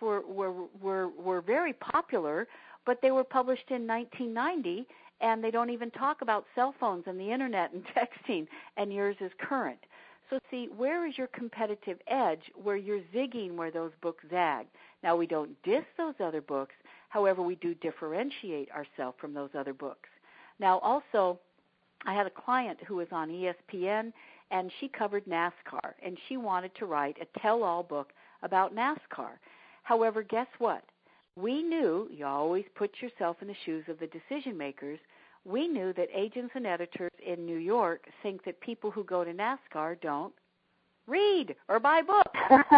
were very popular, but they were published in 1990, and they don't even talk about cell phones and the internet and texting, and yours is current. So see, where is your competitive edge, where you're zigging where those books zag? Now, we don't diss those other books. However, we do differentiate ourselves from those other books. Now, also, I had a client who was on ESPN, and she covered NASCAR, and she wanted to write a tell-all book about NASCAR. However, guess what? We knew, you always put yourself in the shoes of the decision makers, we knew that agents and editors in New York think that people who go to NASCAR don't read or buy books.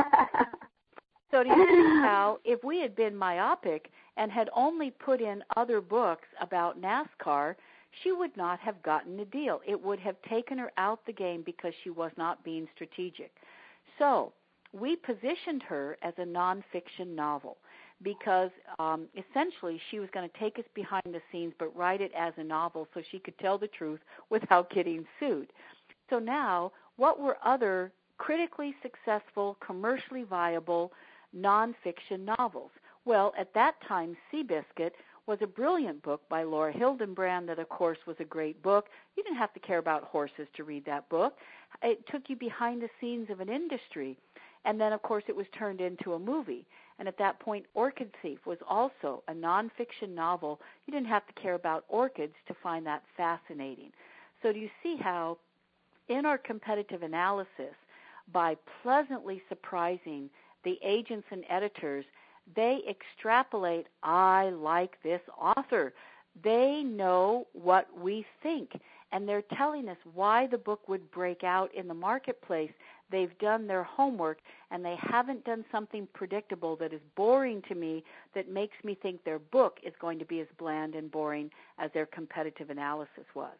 So do you see how, if we had been myopic and had only put in other books about NASCAR, she would not have gotten the deal. It would have taken her out the game because she was not being strategic. So we positioned her as a nonfiction novel because essentially she was going to take us behind the scenes but write it as a novel so she could tell the truth without getting sued. So now, what were other critically successful, commercially viable nonfiction novels? Well, at that time, Seabiscuit was a brilliant book by Laura Hildenbrand that, of course, was a great book. You didn't have to care about horses to read that book. It took you behind the scenes of an industry. And then, of course, it was turned into a movie. And at that point, Orchid Thief was also a nonfiction novel. You didn't have to care about orchids to find that fascinating. So do you see how, in our competitive analysis, by pleasantly surprising the agents and editors, they extrapolate, I like this author. They know what we think, and they're telling us why the book would break out in the marketplace. They've done their homework, and they haven't done something predictable that is boring to me that makes me think their book is going to be as bland and boring as their competitive analysis was.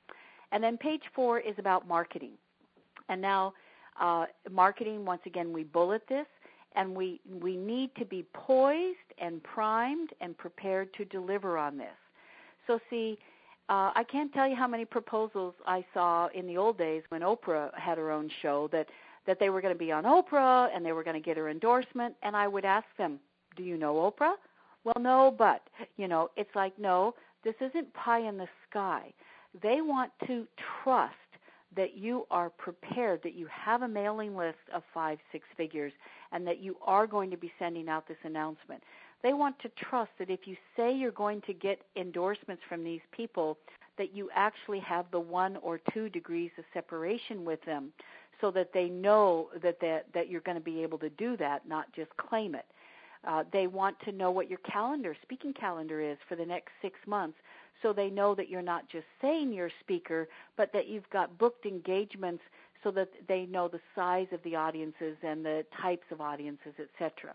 And then page 4 is about marketing. And now marketing, once again, we bullet this, and we need to be poised and primed and prepared to deliver on this. So see, I can't tell you how many proposals I saw in the old days when Oprah had her own show that they were going to be on Oprah and they were going to get her endorsement, and I would ask them, do you know Oprah? Well, no, but, it's like, no, this isn't pie in the sky. They want to trust that you are prepared, that you have a mailing list of 5-6 figures, and that you are going to be sending out this announcement. They want to trust that if you say you're going to get endorsements from these people, that you actually have the 1 or 2 degrees of separation with them so that they know that you're going to be able to do that, not just claim it. They want to know what your speaking calendar is for the next 6 months, so they know that you're not just saying you're a speaker, but that you've got booked engagements so that they know the size of the audiences and the types of audiences, etc.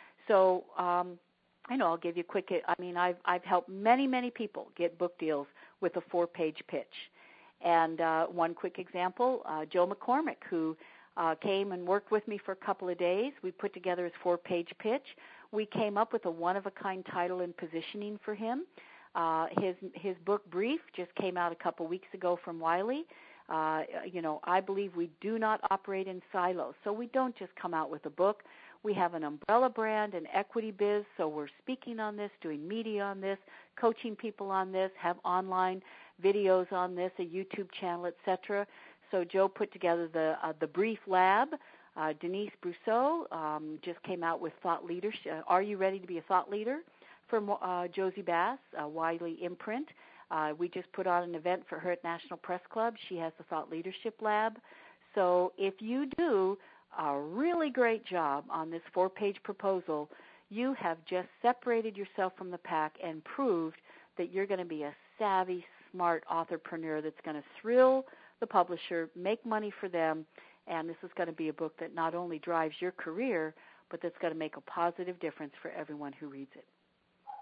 So I'll give you a quick, I've helped many, many people get book deals with a 4-page pitch. And one quick example, Joe McCormick, who came and worked with me for a couple of days. We put together his 4-page pitch. We came up with a one-of-a-kind title and positioning for him. His book Brief just came out a couple weeks ago from Wiley. I believe we do not operate in silos, so we don't just come out with a book. We have an umbrella brand, an equity biz, so we're speaking on this, doing media on this, coaching people on this, have online videos on this, a YouTube channel, etc. So Joe put together the Brief Lab. Denise Brousseau just came out with Thought Leadership. Are You Ready to Be a Thought Leader? From Josie Bass, Wiley Imprint. We just put on an event for her at National Press Club. She has the Thought Leadership Lab. So if you do a really great job on this 4-page proposal, you have just separated yourself from the pack and proved that you're going to be a savvy, smart authorpreneur that's going to thrill the publisher, make money for them, and this is going to be a book that not only drives your career, but that's going to make a positive difference for everyone who reads it.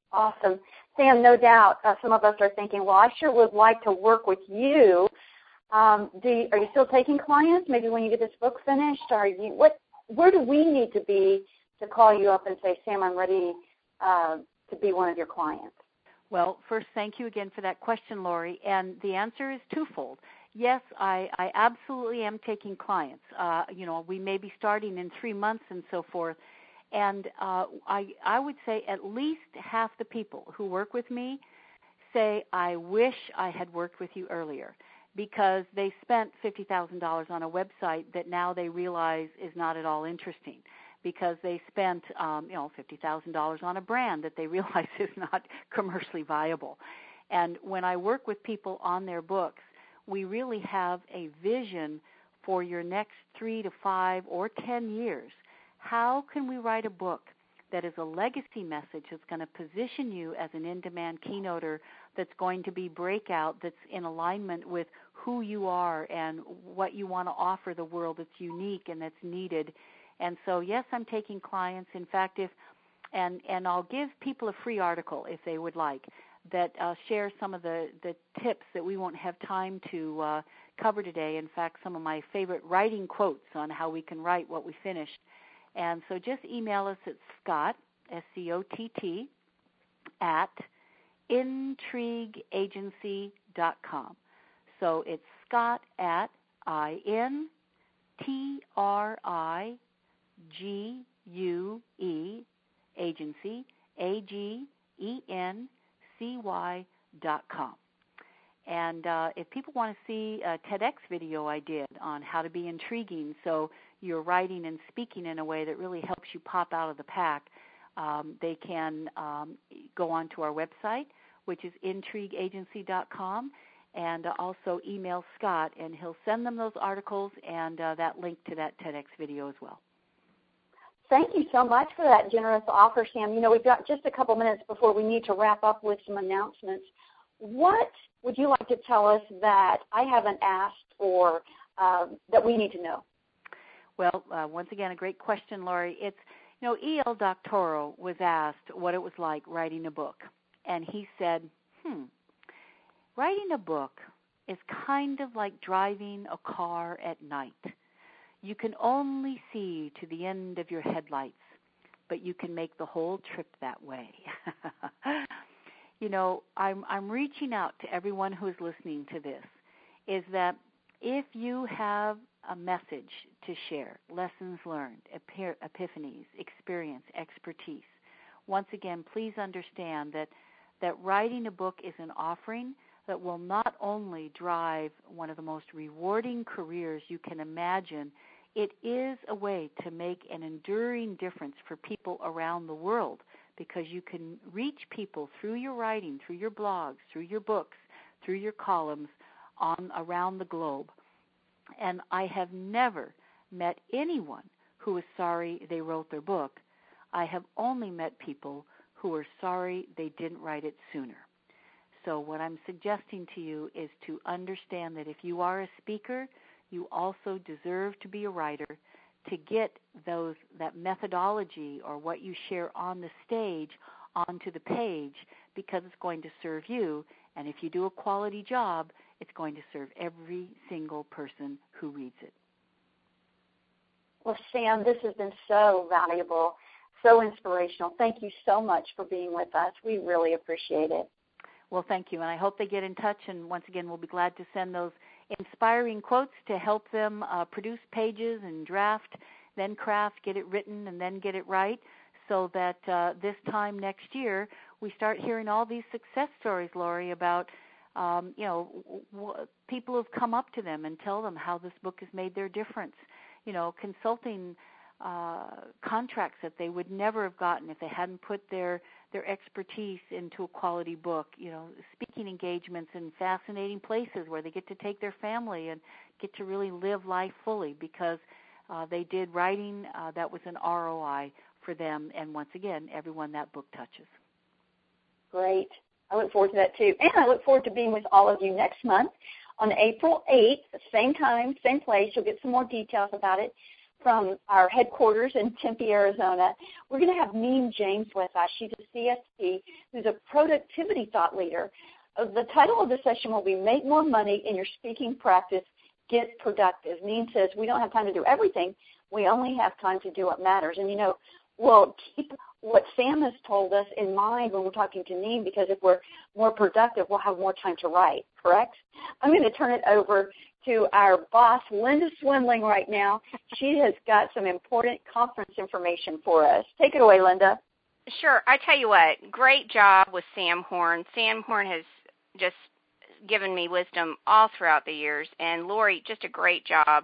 Awesome. Sam, no doubt some of us are thinking, well, I sure would like to work with you. Are you still taking clients? Maybe when you get this book finished? Where do we need to be to call you up and say, Sam, I'm ready to be one of your clients? Well, first, thank you again for that question, Lori. And the answer is twofold. Yes, I absolutely am taking clients. We may be starting in 3 months and so forth. And I would say at least half the people who work with me say, I wish I had worked with you earlier, because they spent $50,000 on a website that now they realize is not at all interesting, because they spent $50,000 on a brand that they realize is not commercially viable. And when I work with people on their books, we really have a vision for your next 3 to 5 or 10 years. How can we write a book that is a legacy message that's going to position you as an in-demand keynoter, that's going to be breakout, that's in alignment with who you are and what you want to offer the world that's unique and that's needed? And so, yes, I'm taking clients. In fact, and I'll give people a free article if they would like that share some of the tips that we won't have time to cover today. In fact, some of my favorite writing quotes on how we can write what we finished. And so just email us at Scott, SCOTT, at intrigueagency.com. So it's Scott at INTRIGUE agency, AGENCY.com. And if people want to see a TEDx video I did on how to be intriguing, so you're writing and speaking in a way that really helps you pop out of the pack, they can go on to our website, which is intrigueagency.com, and also email Scott, and he'll send them those articles and that link to that TEDx video as well. Thank you so much for that generous offer, Sam. We've got just a couple minutes before we need to wrap up with some announcements. What would you like to tell us that I haven't asked or that we need to know? Well, once again, a great question, Lori. It's, E.L. Doctorow was asked what it was like writing a book, and he said, writing a book is kind of like driving a car at night. You can only see to the end of your headlights, but you can make the whole trip that way. I'm reaching out to everyone who is listening to this, is that if you have a message to share, lessons learned, epiphanies, experience, expertise, once again, please understand that writing a book is an offering that will not only drive one of the most rewarding careers you can imagine, it is a way to make an enduring difference for people around the world, because you can reach people through your writing, through your blogs, through your books, through your columns around the globe. And I have never met anyone who is sorry they wrote their book. I have only met people who are sorry they didn't write it sooner. So what I'm suggesting to you is to understand that if you are a speaker, you also deserve to be a writer, to get that methodology or what you share on the stage onto the page, because it's going to serve you. And if you do a quality job, it's going to serve every single person who reads it. Well, Sam, this has been so valuable, so inspirational. Thank you so much for being with us. We really appreciate it. Well, thank you. And I hope they get in touch. And once again, we'll be glad to send those inspiring quotes to help them produce pages and draft, then craft, get it written, and then get it right, so that this time next year we start hearing all these success stories, Lori, about people who've come up to them and tell them how this book has made their difference. Consulting contracts that they would never have gotten if they hadn't put their expertise into a quality book, speaking engagements in fascinating places where they get to take their family and get to really live life fully because they did writing that was an ROI for them, and once again, everyone that book touches. Great. I look forward to that too. And I look forward to being with all of you next month on April 8th, same time, same place. You'll get some more details about it. from our headquarters in Tempe, Arizona. We're going to have Neen James with us. She's a CSP who's a productivity thought leader. The title of the session will be Make More Money in Your Speaking Practice, Get Productive. Neen says we don't have time to do everything. We only have time to do what matters. And, we'll keep what Sam has told us in mind when we're talking to Neen, because if we're more productive, we'll have more time to write, correct? I'm going to turn it over to our boss, Linda Swindling, right now. She has got some important conference information for us. Take it away, Linda. Sure. I tell you what, great job with Sam Horn. Sam Horn has just given me wisdom all throughout the years, and Lori, just a great job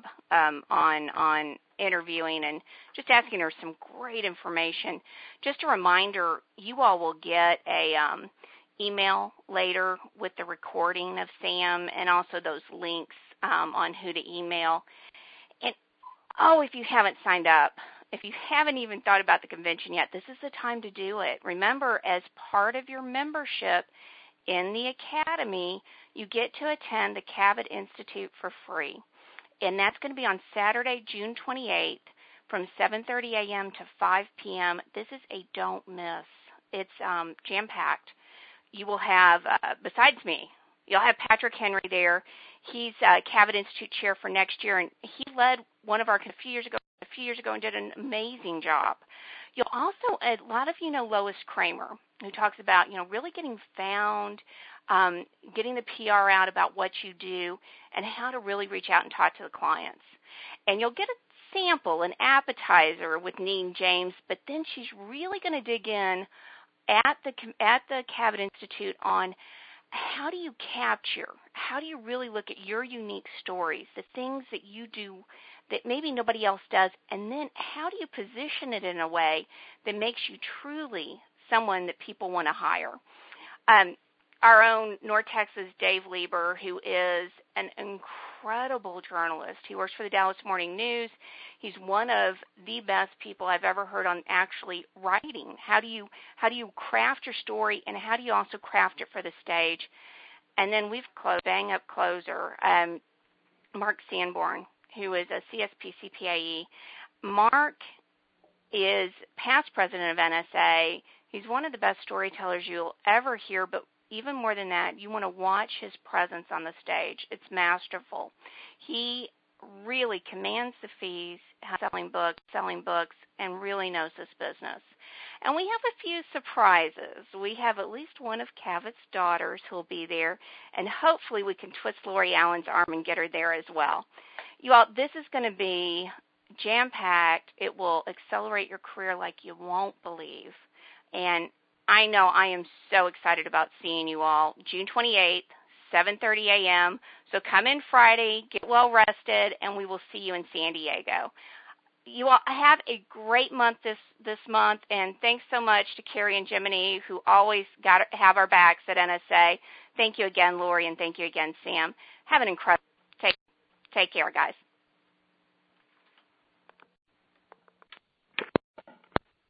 on interviewing and just asking her some great information. Just a reminder, you all will get a email later with the recording of Sam and also those links on who to email. And, if you haven't signed up, if you haven't even thought about the convention yet, this is the time to do it. Remember, as part of your membership in the Academy, you get to attend the Cabot Institute for free. And that's going to be on Saturday, June 28th from 7:30 a.m. to 5 p.m. This is a don't miss. It's jam-packed. You will have, besides me, you'll have Patrick Henry there. He's Cabot Institute Chair for next year, and he led one of our a few years ago and did an amazing job. You'll also, a lot of you know Lois Kramer, who talks about, really getting found, getting the PR out about what you do, and how to really reach out and talk to the clients. And you'll get a sample, an appetizer with Neen James, but then she's really going to dig in at the Cabot Institute on how do you capture, how do you really look at your unique stories, the things that you do that maybe nobody else does, and then how do you position it in a way that makes you truly someone that people want to hire. Our own North Texas Dave Lieber, who is an incredible journalist. He works for the Dallas Morning News. He's one of the best people I've ever heard on actually writing. How do you craft your story, and how do you also craft it for the stage? And then we've bang up closer, Mark Sanborn, who is a CSP CPAE. Mark is past president of NSA. He's one of the best storytellers you'll ever hear, but even more than that, you want to watch his presence on the stage. It's masterful. He really commands the fees, selling books, and really knows this business. And we have a few surprises. We have at least one of Cabot's daughters who will be there, and hopefully we can twist Lori Allen's arm and get her there as well. You all, this is going to be jam-packed. It will accelerate your career like you won't believe. And I know I am so excited about seeing you all June 28th, 7:30 a.m. So come in Friday, get well rested, and we will see you in San Diego. You all have a great month this month, and thanks so much to Carrie and Jiminy, who always have our backs at NSA. Thank you again, Lori, and thank you again, Sam. Have an incredible take care, guys.